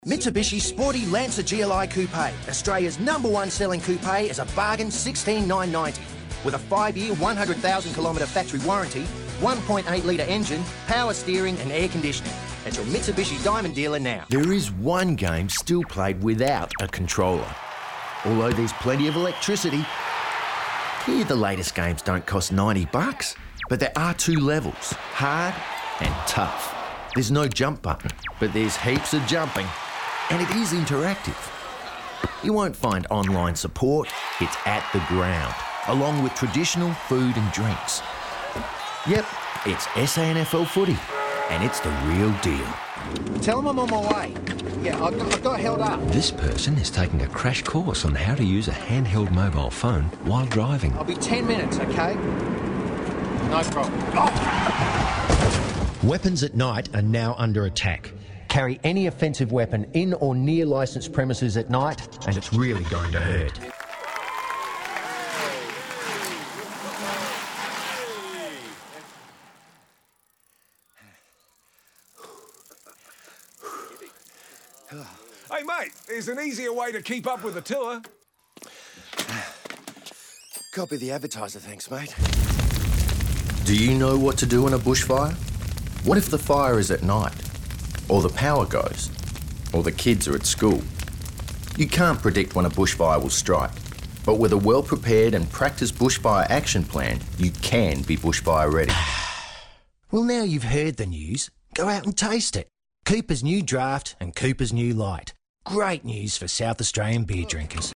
Mitsubishi Sporty Lancer GLI Coupe, Australia's #1 selling coupe, is a bargain $16,990. With a 5-year, 100,000 kilometre factory warranty, 1.8 litre engine, power steering and air conditioning. At your Mitsubishi Diamond dealer now. There is one game still played without a controller. Although there's plenty of electricity, here the latest games don't cost $90, but there are two levels, hard and tough. There's no jump button, but there's heaps of jumping, and it is interactive. You won't find online support, it's at the ground, along with traditional food and drinks. Yep, it's SANFL footy, and it's the real deal. Tell them I'm on my way. Yeah, I got held up. This person is taking a crash course on how to use a handheld mobile phone while driving. I'll be 10 minutes, okay? No problem. Oh. Weapons at night are now under attack. Carry any offensive weapon in or near licensed premises at night, and it's really going to hurt. Hey, mate, there's an easier way to keep up with the tour. Copy the advertiser, thanks, mate. Do you know what to do in a bushfire? What if the fire is at night? Or the power goes? Or the kids are at school? You can't predict when a bushfire will strike, but with a well-prepared and practiced bushfire action plan, you can be bushfire ready. Well, now you've heard the news, go out and taste it. Cooper's new draft and Cooper's new light. Great news for South Australian beer drinkers.